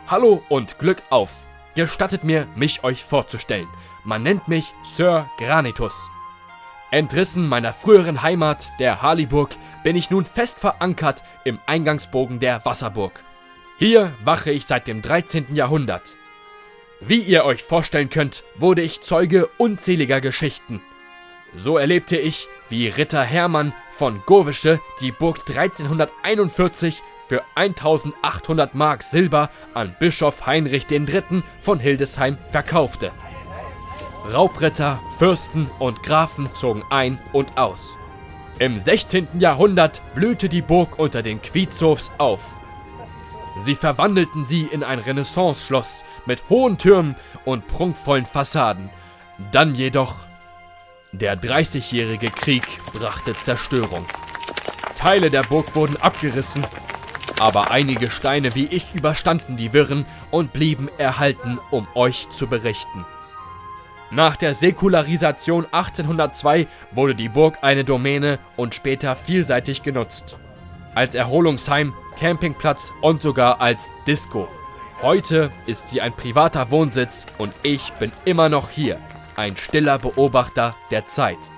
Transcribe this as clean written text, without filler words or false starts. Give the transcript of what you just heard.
Hallo und Glück auf! Gestattet mir, mich euch vorzustellen. Man nennt mich Sir Granitus. Entrissen meiner früheren Heimat, der Harliburg, bin ich nun fest verankert im Eingangsbogen der Wasserburg. Hier wache ich seit dem 13. Jahrhundert. Wie ihr euch vorstellen könnt, wurde ich Zeuge unzähliger Geschichten. So erlebte ich, wie Ritter Hermann von Gowische die Burg 1341 für 1800 Mark Silber an Bischof Heinrich III. Von Hildesheim verkaufte. Raubritter, Fürsten und Grafen zogen ein und aus. Im 16. Jahrhundert blühte die Burg unter den Quizovs auf. Sie verwandelten sie in ein Renaissance-Schloss mit hohen Türmen und prunkvollen Fassaden. Dann jedoch: Der 30-jährige Krieg brachte Zerstörung. Teile der Burg wurden abgerissen, aber einige Steine wie ich überstanden die Wirren und blieben erhalten, um euch zu berichten. Nach der Säkularisation 1802 wurde die Burg eine Domäne und später vielseitig genutzt. Als Erholungsheim, Campingplatz und sogar als Disco. Heute ist sie ein privater Wohnsitz und ich bin immer noch hier, ein stiller Beobachter der Zeit.